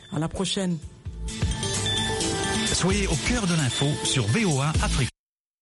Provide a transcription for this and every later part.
À la prochaine. Soyez au cœur de l'info sur VOA Afrique.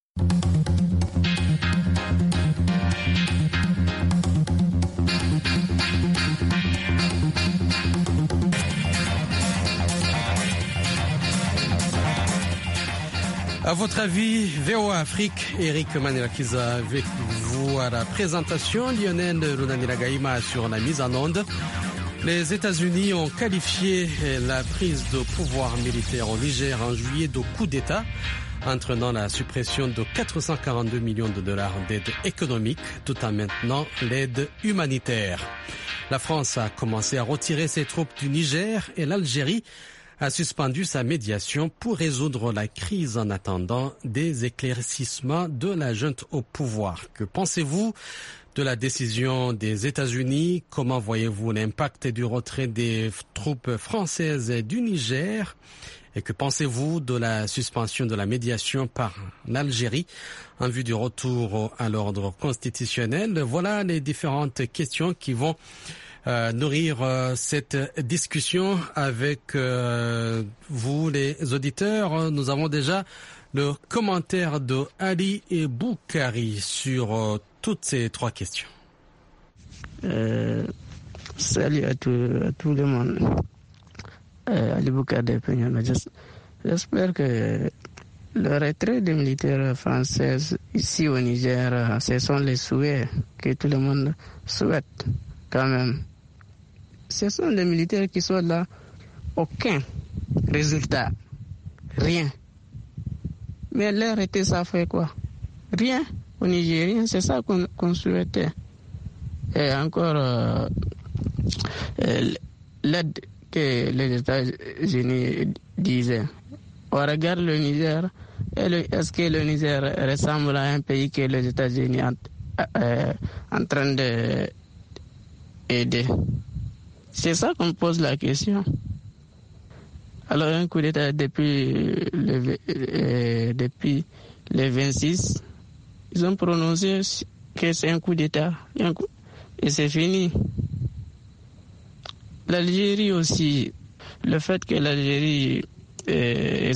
À votre avis, VOA Afrique, Eric Manirakiza avec vous à la présentation, Lionel Lunaniragaïma sur la mise en onde. Les États-Unis ont qualifié la prise de pouvoir militaire au Niger en juillet de coup d'État, entraînant la suppression de 442 millions de dollars d'aide économique, tout en maintenant l'aide humanitaire. La France a commencé à retirer ses troupes du Niger et l'Algérie a suspendu sa médiation pour résoudre la crise en attendant des éclaircissements de la junte au pouvoir. Que pensez-vous de la décision des États-Unis? Comment voyez-vous l'impact du retrait des troupes françaises du Niger? Et que pensez-vous de la suspension de la médiation par l'Algérie en vue du retour à l'ordre constitutionnel? Voilà les différentes questions qui vont nourrir cette discussion avec vous les auditeurs. Nous avons déjà le commentaire de Ali et Boukari sur toutes ces trois questions. Salut à tout le monde. Ali Boukari de Peña. J'espère que le retrait des militaires français ici au Niger, ce sont les souhaits que tout le monde souhaite quand même. Ce sont les militaires qui sont là, aucun résultat, rien. Mais leur été, ça fait quoi? Rien au Nigérien, c'est ça qu'on souhaitait. Et encore, l'aide que les États-Unis disaient. On regarde le Niger, est-ce que le Niger ressemble à un pays que les États-Unis sont en train d'aider? C'est ça qu'on pose la question. Alors un coup d'État depuis le 26, ils ont prononcé que c'est un coup d'État et c'est fini. L'Algérie aussi, le fait que l'Algérie est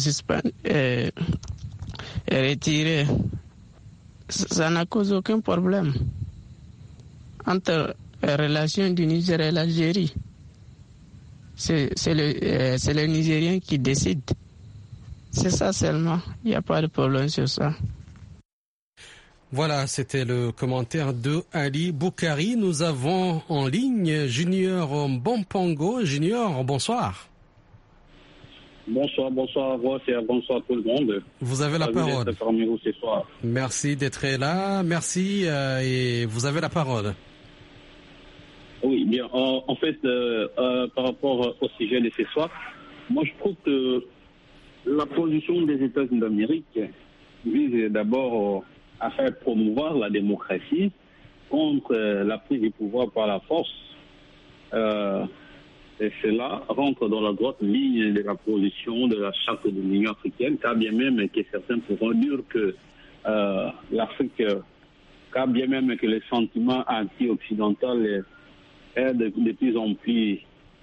retirée, ça n'a causé aucun problème entre la relation du Niger et l'Algérie. C'est le Nigérien qui décide. C'est ça seulement. Il n'y a pas de problème sur ça. Voilà, c'était le commentaire de Ali Boukari. Nous avons en ligne Junior Bompongo. Junior, bonsoir. Bonsoir Ross et bonsoir tout le monde. Vous avez la parole. D'être parmi vous ce soir. Merci d'être là. Merci et vous avez la parole. Oui, bien. En fait, par rapport au sujet de ce soir, moi je trouve que la position des États-Unis d'Amérique vise d'abord à faire promouvoir la démocratie contre la prise du pouvoir par la force. Et cela rentre dans la droite ligne de la position de la charte de l'Union africaine, car bien même que certains pourront dire que l'Afrique, car bien même que les sentiments anti-occidentaux est de plus en plus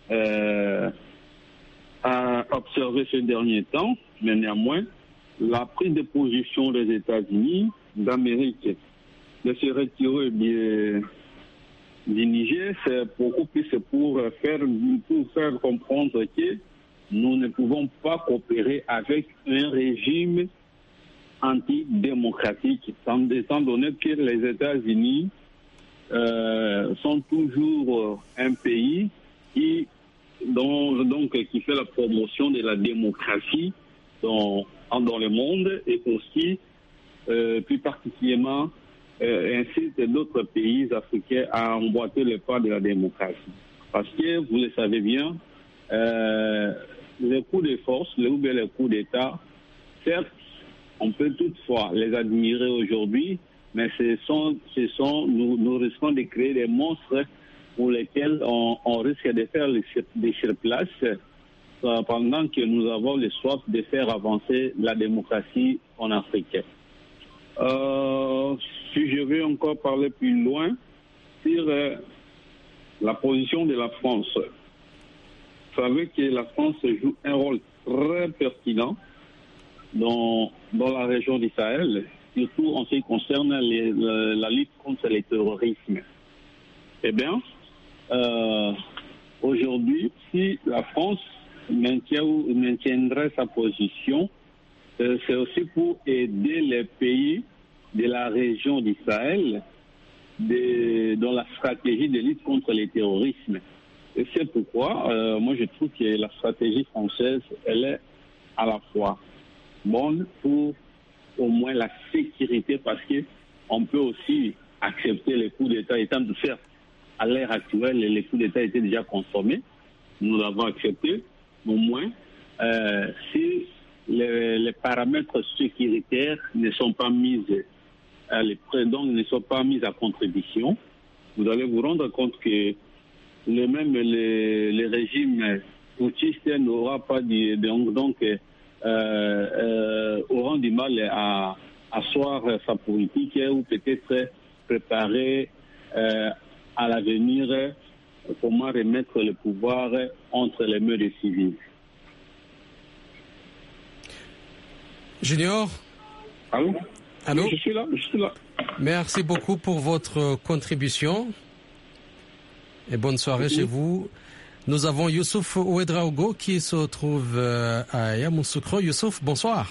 à observer ces derniers temps, mais néanmoins, la prise de position des États-Unis d'Amérique de se retirer du Niger, c'est beaucoup plus pour faire comprendre que nous ne pouvons pas coopérer avec un régime antidémocratique, étant donné que les États-Unis sont toujours un pays qui fait la promotion de la démocratie dans le monde et aussi plus particulièrement incite d'autres pays africains à emboîter le pas de la démocratie. Parce que, vous le savez bien, les coups de force, les coups d'État, certes, on peut toutefois les admirer aujourd'hui, mais nous risquons de créer des monstres pour lesquels on risque de faire des surplaces pendant que nous avons le soif de faire avancer la démocratie en Afrique. Si je veux encore parler plus loin sur la position de la France savez que la France joue un rôle très pertinent dans la région du Sahel, surtout en ce qui concerne la lutte contre le terrorisme. Eh bien, aujourd'hui, si la France maintiendrait sa position, c'est aussi pour aider les pays de la région du Sahel dans la stratégie de lutte contre le terrorisme. Et c'est pourquoi, moi je trouve que la stratégie française, elle est à la fois bonne pour au moins la sécurité, parce qu'on peut aussi accepter les coups d'État, étant de faire à l'ère actuelle, les coups d'État étaient déjà consommés, nous l'avons accepté, au moins, si les paramètres sécuritaires ne sont pas mis à l'épreuve, donc ne sont pas mis à contribution, vous allez vous rendre compte que le régime putschiste n'aura pas auront du mal à asseoir sa politique ou peut-être préparer à l'avenir comment remettre le pouvoir entre les mains des civils. Junior? Allô? Allô? Oui, je suis là. Merci beaucoup pour votre contribution et bonne soirée chez vous. Nous avons Youssouf Ouedraogo qui se trouve à Yamoussoukro. Youssouf, bonsoir.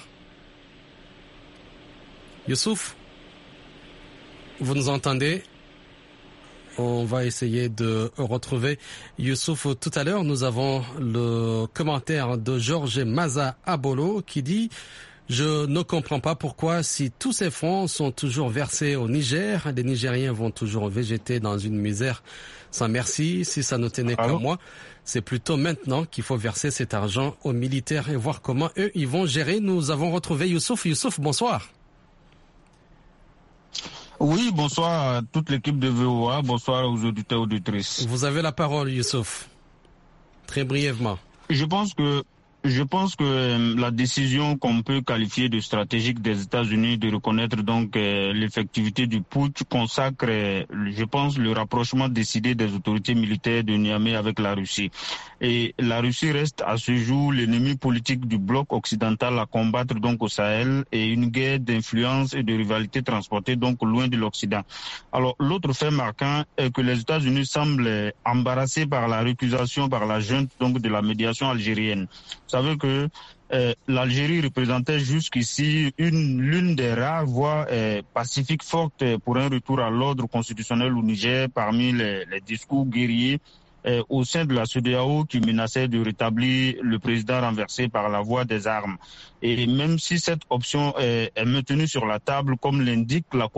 Youssouf, vous nous entendez? On va essayer de retrouver Youssouf tout à l'heure. Nous avons le commentaire de Georges Maza Abolo qui dit: je ne comprends pas pourquoi, si tous ces fonds sont toujours versés au Niger, les Nigériens vont toujours végéter dans une misère sans merci. Si ça ne tenait qu'à moi, c'est plutôt maintenant qu'il faut verser cet argent aux militaires et voir comment eux, ils vont gérer. Nous avons retrouvé Youssouf. Youssouf, bonsoir. Oui, bonsoir à toute l'équipe de VOA, bonsoir aux auditeurs et auditrices. Vous avez la parole, Youssouf. Très brièvement. Je pense que la décision qu'on peut qualifier de stratégique des États-Unis de reconnaître donc l'effectivité du putsch consacre, je pense, le rapprochement décidé des autorités militaires de Niamey avec la Russie. Et la Russie reste à ce jour l'ennemi politique du bloc occidental à combattre donc au Sahel, et une guerre d'influence et de rivalité transportée donc loin de l'Occident. Alors l'autre fait marquant est que les États-Unis semblent embarrassés par la récusation par la junte donc de la médiation algérienne. Vous savez que l'Algérie représentait jusqu'ici l'une des rares voies pacifiques fortes pour un retour à l'ordre constitutionnel au Niger parmi les discours guerriers au sein de la CEDEAO qui menaçait de rétablir le président renversé par la voie des armes. Et même si cette option est maintenue sur la table, comme l'indique la...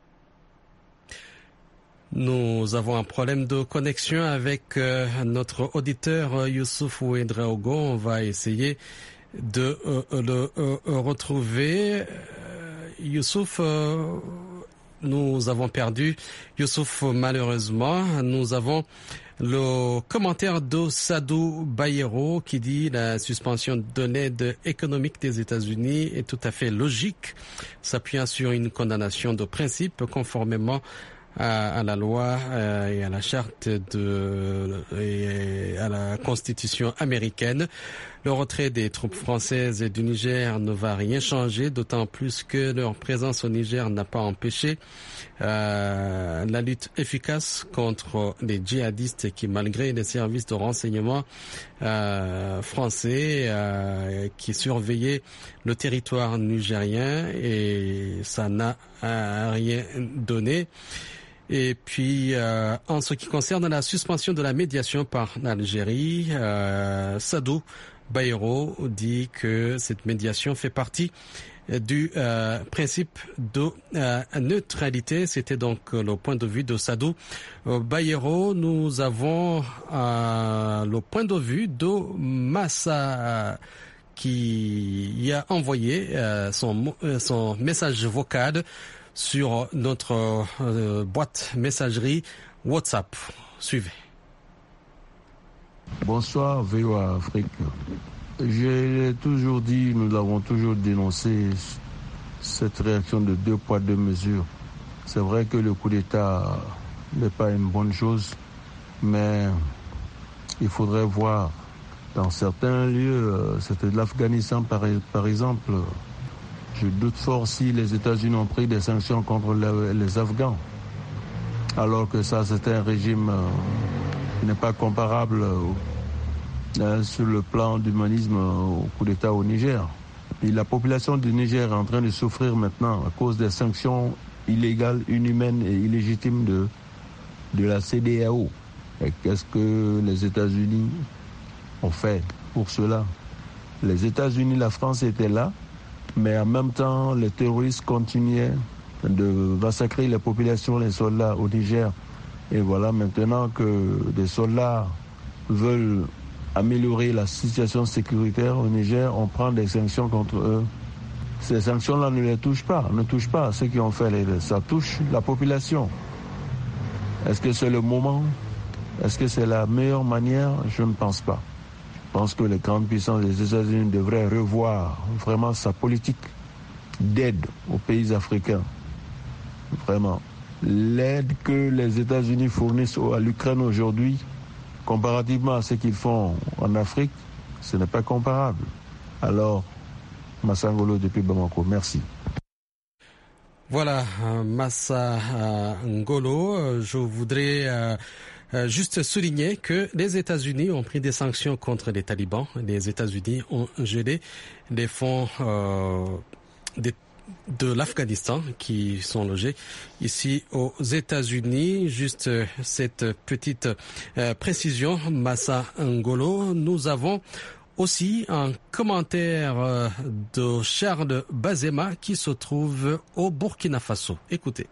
Nous avons un problème de connexion avec notre auditeur Youssouf Ouedraogo. On va essayer de le retrouver. Youssouf, nous avons perdu Youssouf malheureusement. Nous avons le commentaire de Sadou Bayero qui dit: la suspension de l'aide économique des États-Unis est tout à fait logique, s'appuyant sur une condamnation de principe conformément à la loi et à la charte et à la constitution américaine. Le retrait des troupes françaises du Niger ne va rien changer, d'autant plus que leur présence au Niger n'a pas empêché la lutte efficace contre les djihadistes qui, malgré les services de renseignement français qui surveillaient le territoire nigérien, et ça n'a rien donné. Et puis, en ce qui concerne la suspension de la médiation par l'Algérie, Sadou Bayero dit que cette médiation fait partie du principe de neutralité. C'était donc le point de vue de Sadou Bayero. Nous avons le point de vue de Massa qui a envoyé son message vocal sur notre boîte messagerie WhatsApp. Suivez. Bonsoir VOA Afrique. J'ai toujours dit, nous l'avons toujours dénoncé, cette réaction de 2 poids 2 mesures. C'est vrai que le coup d'État n'est pas une bonne chose, mais il faudrait voir Dans certains lieux, c'était de l'Afghanistan par exemple. Je doute fort si les États-Unis ont pris des sanctions contre les Afghans. Alors que ça, c'était un régime qui n'est pas comparable sur le plan d'humanisme au coup d'État au Niger. Et la population du Niger est en train de souffrir maintenant à cause des sanctions illégales, inhumaines et illégitimes de la CEDEAO. Et qu'est-ce que les États-Unis ont fait pour cela? Les États-Unis, la France étaient là, mais en même temps, les terroristes continuaient de massacrer les populations, les soldats au Niger. Et voilà, maintenant que des soldats veulent améliorer la situation sécuritaire au Niger, on prend des sanctions contre eux. Ces sanctions-là ne touchent pas ceux qui ont fait ça touche la population. Est-ce que c'est le moment? Est-ce que c'est la meilleure manière? Je ne pense pas. Je pense que les grandes puissances des États-Unis devraient revoir vraiment sa politique d'aide aux pays africains. Vraiment. L'aide que les États-Unis fournissent à l'Ukraine aujourd'hui, comparativement à ce qu'ils font en Afrique, ce n'est pas comparable. Alors, Massa Ngolo depuis Bamako, merci. Voilà, Massa Ngolo, je voudrais juste souligner que les États-Unis ont pris des sanctions contre les talibans. Les États-Unis ont gelé des fonds de l'Afghanistan qui sont logés ici aux États-Unis. Juste cette petite précision, Massa Ngolo. Nous avons aussi un commentaire de Charles Bazema qui se trouve au Burkina Faso. Écoutez.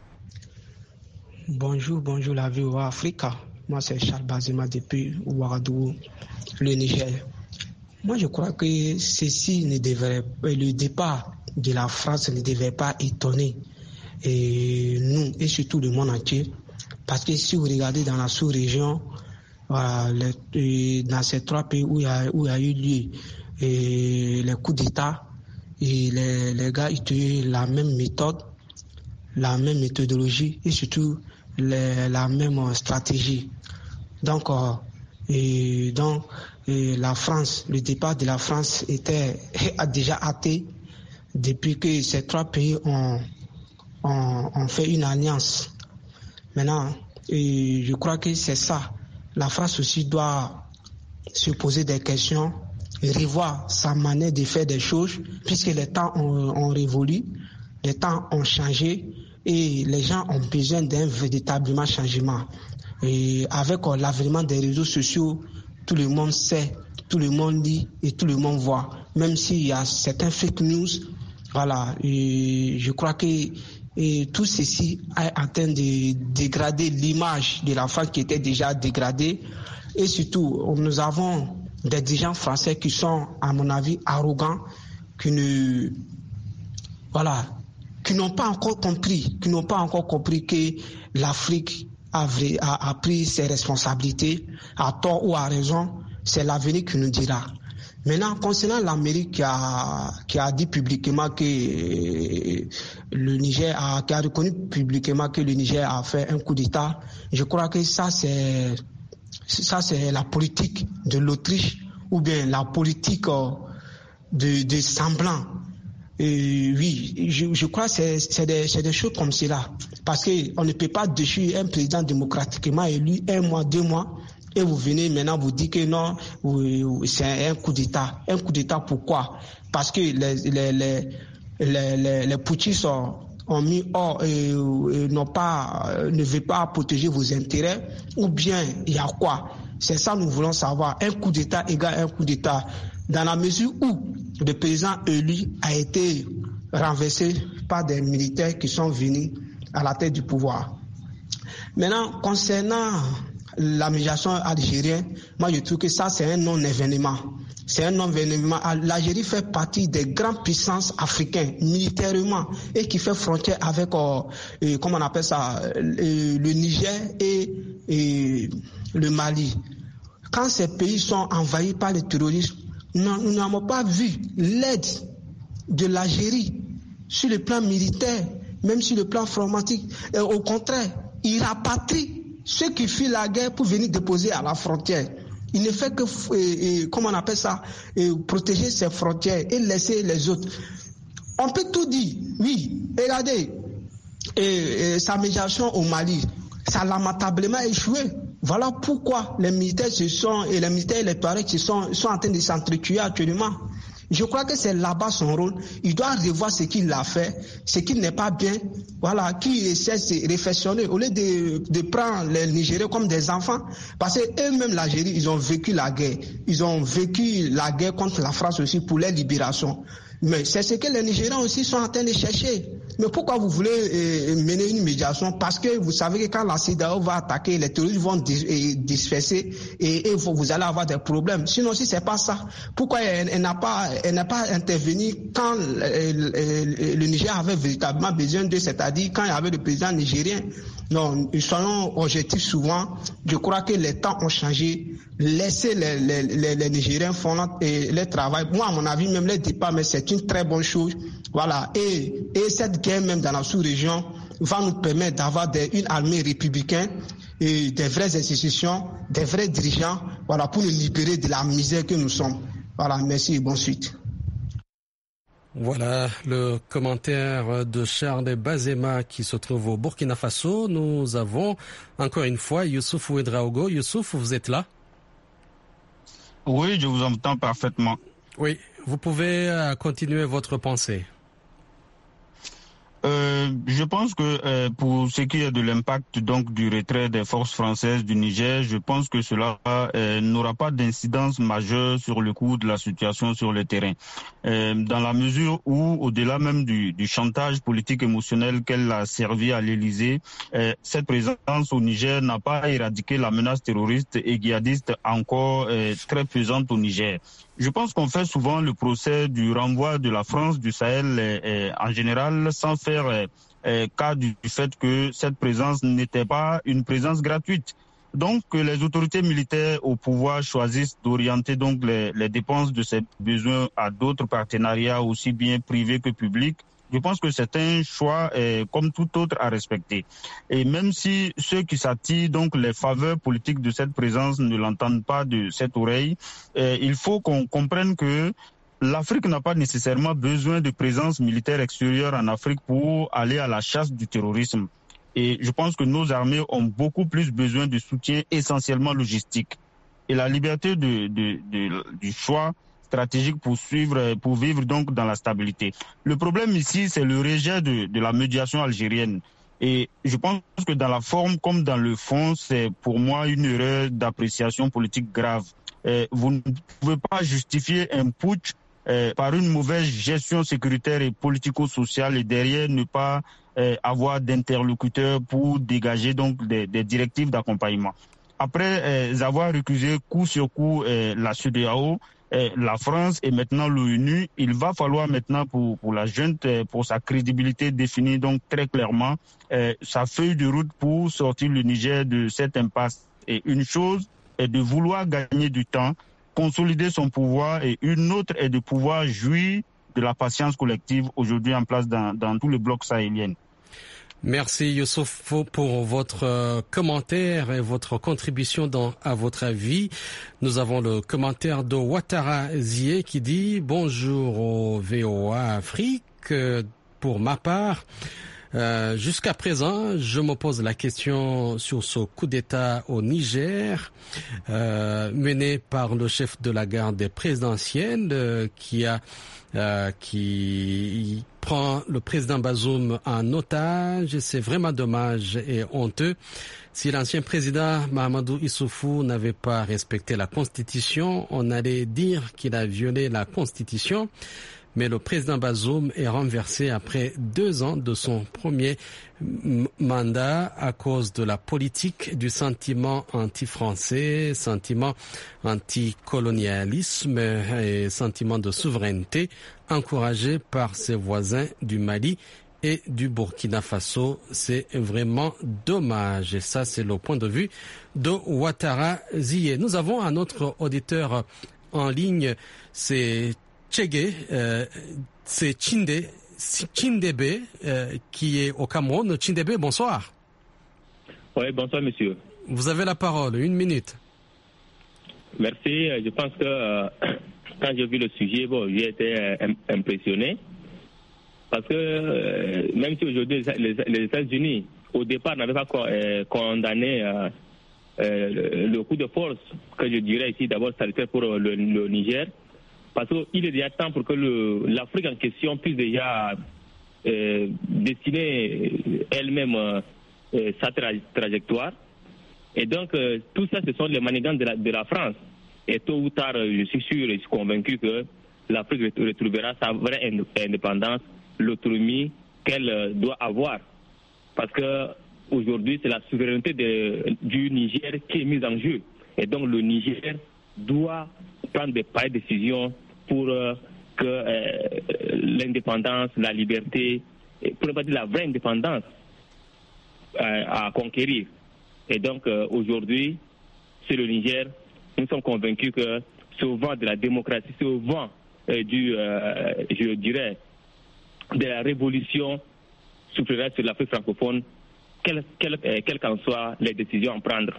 Bonjour la VOA Africa. Moi c'est Charles Bazema depuis Ouagadougou, le Niger. Moi je crois que ceci ne devrait, le départ de la France ne devait pas étonner nous et surtout le monde entier, parce que si vous regardez dans la sous-région, voilà, dans ces trois pays où il y a eu lieu les coups d'État, et les gars utilisent la même méthode, la même méthodologie et surtout la même stratégie. Donc la France, le départ de la France a déjà hâté depuis que ces trois pays ont fait une alliance. Maintenant, je crois que c'est ça. La France aussi doit se poser des questions, revoir sa manière de faire des choses, puisque les temps ont révolu, les temps ont changé et les gens ont besoin d'un véritable changement. Et avec l'avènement des réseaux sociaux, tout le monde sait, tout le monde lit et tout le monde voit. Même s'il y a certains fake news, voilà, et je crois que tout ceci est en train de dégrader l'image de la France qui était déjà dégradée. Et surtout, nous avons des dirigeants français qui sont, à mon avis, arrogants, qui n'ont pas encore compris que l'Afrique a pris ses responsabilités, à tort ou à raison. C'est l'avenir qui nous dira. Maintenant, concernant l'Amérique qui a dit publiquement que le Niger qui a reconnu publiquement que le Niger a fait un coup d'État, je crois que ça c'est la politique de l'Autriche ou bien la politique de semblant. Oui, je crois que c'est des choses comme cela, parce que on ne peut pas déchirer un président démocratiquement élu 1 mois, 2 mois. Et vous venez maintenant vous dire que non, c'est un coup d'État. Un coup d'État pourquoi? Parce que les putschistes ont mis hors ne veulent pas protéger vos intérêts, ou bien il y a quoi? C'est ça nous voulons savoir. Un coup d'État égale un coup d'État. Dans la mesure où le président élu a été renversé par des militaires qui sont venus à la tête du pouvoir. Maintenant, concernant la migration algérienne, moi je trouve que ça c'est un non-événement. C'est un non-événement. L'Algérie fait partie des grandes puissances africaines militairement et qui fait frontière avec, comment on appelle ça, le Niger et le Mali. Quand ces pays sont envahis par les terroristes, nous n'avons pas vu l'aide de l'Algérie sur le plan militaire, même sur le plan informatique. Au contraire, il rapatrie ceux qui fuient la guerre pour venir déposer à la frontière. Il ne fait que, comment on appelle ça, protéger ses frontières et laisser les autres. On peut tout dire, oui, regardez, sa médiation au Mali, ça a lamentablement échoué. Voilà pourquoi les militaires et les militaires et les Touaregs sont en train de s'entretuer actuellement. Je crois que c'est là-bas son rôle. Il doit revoir ce qu'il a fait, ce qui n'est pas bien. Voilà, qui essaie de se réflexionner au lieu de prendre les Nigériens comme des enfants. Parce qu'eux-mêmes, l'Algérie, ils ont vécu la guerre. Ils ont vécu la guerre contre la France aussi pour leur libération. Mais c'est ce que les Nigériens aussi sont en train de chercher. Mais pourquoi vous voulez mener une médiation? Parce que vous savez que quand la CEDEAO va attaquer, les terroristes vont disperser et vous allez avoir des problèmes. Sinon, si c'est pas ça, pourquoi elle n'a pas intervenu quand le Niger avait véritablement besoin d'eux, c'est-à-dire quand il y avait le président nigérien? Non, soyons objectifs souvent. Je crois que les temps ont changé. Laissez les Nigériens faire leur travail. Moi, à mon avis, même les départs, mais c'est une très bonne chose. Voilà. Et cette guerre, même dans la sous-région, va nous permettre d'avoir une armée républicaine et des vraies institutions, des vrais dirigeants, voilà, pour nous libérer de la misère que nous sommes. Voilà. Merci et bonne suite. Voilà le commentaire de Charles Bazema qui se trouve au Burkina Faso. Nous avons encore une fois Youssouf Ouedraogo. Youssouf, vous êtes là? Oui, je vous entends parfaitement. Oui, vous pouvez continuer votre pensée. Je pense que pour ce qui est de l'impact donc du retrait des forces françaises du Niger, je pense que cela n'aura pas d'incidence majeure sur le cours de la situation sur le terrain. Dans la mesure où, au-delà même du chantage politique émotionnel qu'elle a servi à l'Élysée, cette présence au Niger n'a pas éradiqué la menace terroriste et djihadiste encore très pesante au Niger. Je pense qu'on fait souvent le procès du renvoi de la France du Sahel en général sans faire cas du fait que cette présence n'était pas une présence gratuite. Donc que les autorités militaires au pouvoir choisissent d'orienter donc les dépenses de ces besoins à d'autres partenariats aussi bien privés que publics. Je pense que c'est un choix comme tout autre à respecter. Et même si ceux qui s'attirent donc les faveurs politiques de cette présence ne l'entendent pas de cette oreille, il faut qu'on comprenne que l'Afrique n'a pas nécessairement besoin de présence militaire extérieure en Afrique pour aller à la chasse du terrorisme. Et je pense que nos armées ont beaucoup plus besoin de soutien essentiellement logistique. Et la liberté du choix stratégique pour vivre donc dans la stabilité. Le problème ici, c'est le rejet de la médiation algérienne. Et je pense que dans la forme comme dans le fond, c'est pour moi une erreur d'appréciation politique grave. Vous ne pouvez pas justifier un putsch par une mauvaise gestion sécuritaire et politico-sociale et derrière ne pas avoir d'interlocuteurs pour dégager donc des directives d'accompagnement. Après avoir recusé coup sur coup la CEDEAO, la France et maintenant l'ONU, il va falloir maintenant pour la junte, pour sa crédibilité, définir donc très clairement sa feuille de route pour sortir le Niger de cette impasse. Et une chose est de vouloir gagner du temps, consolider son pouvoir et une autre est de pouvoir jouir de la patience collective aujourd'hui en place dans tout le bloc sahélien. Merci Youssouf pour votre commentaire et votre contribution à votre avis. Nous avons le commentaire de Ouattara Zié qui dit « Bonjour au VOA Afrique. Pour ma part, jusqu'à présent, je me pose la question sur ce coup d'État au Niger mené par le chef de la garde présidentielle qui prend le président Bazoum en otage. C'est vraiment dommage et honteux. Si l'ancien président Mahamadou Issoufou n'avait pas respecté la Constitution, on allait dire qu'il a violé la Constitution. Mais le président Bazoum est renversé après 2 ans de son premier mandat à cause de la politique du sentiment anti-français, sentiment anti-colonialisme et sentiment de souveraineté encouragé par ses voisins du Mali et du Burkina Faso. C'est vraiment dommage. Et ça, c'est le point de vue de Ouattara Zié. Nous avons un autre auditeur en ligne, c'est Tchégé, c'est Chindebe qui est au Cameroun. Chindebe, bonsoir. Oui, bonsoir monsieur. Vous avez la parole, 1 minute. Merci. Je pense que quand j'ai vu le sujet, j'ai été impressionné. Parce que même si aujourd'hui les États-Unis, au départ, n'avaient pas condamné le coup de force, que je dirais ici d'abord salutaire pour le Niger, parce qu'il est déjà temps pour que l'Afrique en question puisse déjà dessiner elle-même sa trajectoire. Et donc, tout ça, ce sont les manigances de la France. Et tôt ou tard, je suis sûr et je suis convaincu que l'Afrique retrouvera sa vraie indépendance, l'autonomie qu'elle doit avoir. Parce que aujourd'hui, c'est la souveraineté du Niger qui est mise en jeu. Et donc, le Niger doit prendre des pareilles décisions pour que l'indépendance, la liberté, pour ne pas dire la vraie indépendance, à conquérir. Et donc, aujourd'hui, c'est le Niger. Nous sommes convaincus que c'est au vent de la démocratie, c'est au vent je dirais, de la révolution souveraine sur l'Afrique francophone, quelles qu'en soient les décisions à prendre.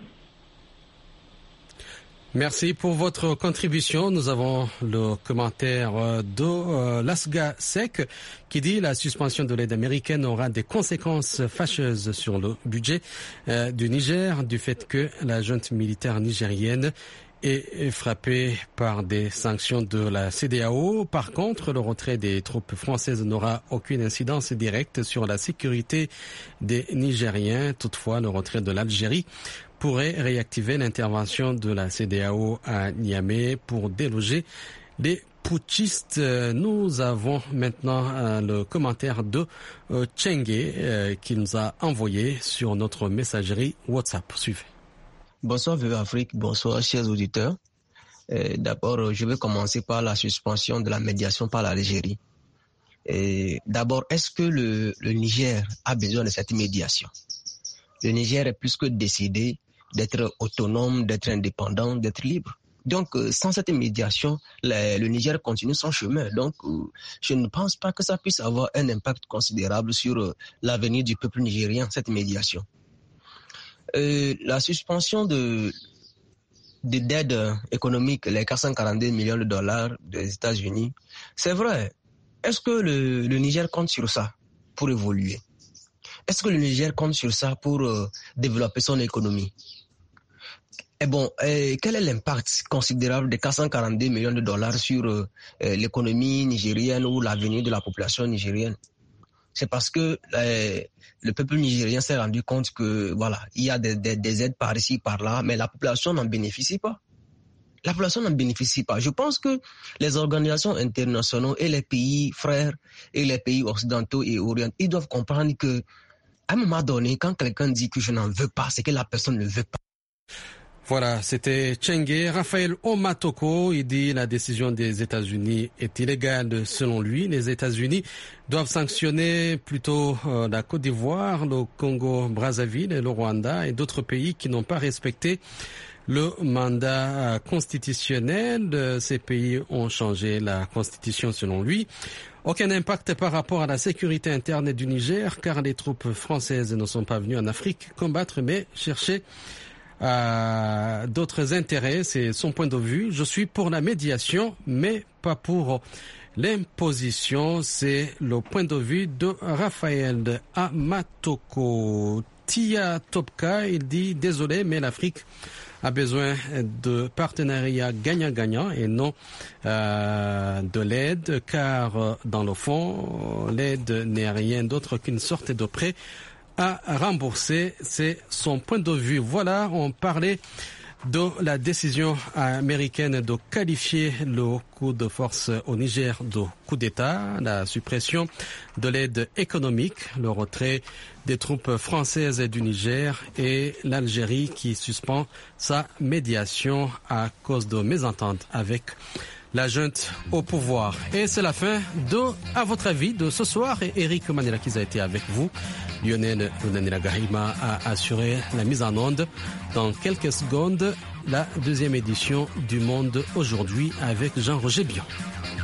Merci pour votre contribution. Nous avons le commentaire de Lasga Sek qui dit la suspension de l'aide américaine aura des conséquences fâcheuses sur le budget du Niger du fait que la junte militaire nigérienne est frappée par des sanctions de la CEDEAO. Par contre, le retrait des troupes françaises n'aura aucune incidence directe sur la sécurité des Nigériens. Toutefois, le retrait de l'Algérie pourrait réactiver l'intervention de la CEDEAO à Niamey pour déloger les putschistes. Nous avons maintenant le commentaire de Tchengue qui nous a envoyé sur notre messagerie WhatsApp. Suivez. Bonsoir VOA Afrique, bonsoir chers auditeurs. D'abord, je vais commencer par la suspension de la médiation par l'Algérie. D'abord, est-ce que le Niger a besoin de cette médiation? Le Niger est plus que décidé d'être autonome, d'être indépendant, d'être libre. Donc, sans cette médiation, le Niger continue son chemin. Donc, je ne pense pas que ça puisse avoir un impact considérable sur l'avenir du peuple nigérien, cette médiation. La suspension d'aide économique, les 442 millions de dollars des États-Unis, c'est vrai. Est-ce que le Niger compte sur ça pour évoluer? Est-ce que le Niger compte sur ça pour développer son économie? Quel est l'impact considérable des 442 millions de dollars sur l'économie nigérienne ou l'avenir de la population nigérienne? C'est parce que le peuple nigérien s'est rendu compte que il y a des aides par ici, par là, mais la population n'en bénéficie pas. La population n'en bénéficie pas. Je pense que les organisations internationales et les pays frères et les pays occidentaux et orientaux, ils doivent comprendre que à un moment donné, quand quelqu'un dit que je n'en veux pas, c'est que la personne ne veut pas. Voilà, c'était Tchengue. Raphaël Omatoko, il dit la décision des États-Unis est illégale selon lui. Les États-Unis doivent sanctionner plutôt la Côte d'Ivoire, le Congo-Brazzaville, le Rwanda et d'autres pays qui n'ont pas respecté le mandat constitutionnel. Ces pays ont changé la constitution selon lui. Aucun impact par rapport à la sécurité interne du Niger car les troupes françaises ne sont pas venues en Afrique combattre mais chercher d'autres intérêts, c'est son point de vue. Je suis pour la médiation, mais pas pour l'imposition. C'est le point de vue de Raphaël Amatoko. Tia Topka, il dit désolé, mais l'Afrique a besoin de partenariats gagnant-gagnant et non de l'aide, car dans le fond, l'aide n'est rien d'autre qu'une sorte de prêt à rembourser. C'est son point de vue. Voilà, on parlait de la décision américaine de qualifier le coup de force au Niger de coup d'État, la suppression de l'aide économique, le retrait des troupes françaises du Niger et l'Algérie qui suspend sa médiation à cause de mésententes avec la junte au pouvoir. Et c'est la fin à votre avis, de ce soir. Et Eric Manilakis a été avec vous. Lionel Runaniragahima a assuré la mise en onde. Dans quelques secondes, la deuxième édition du Monde aujourd'hui avec Jean-Roger Bion.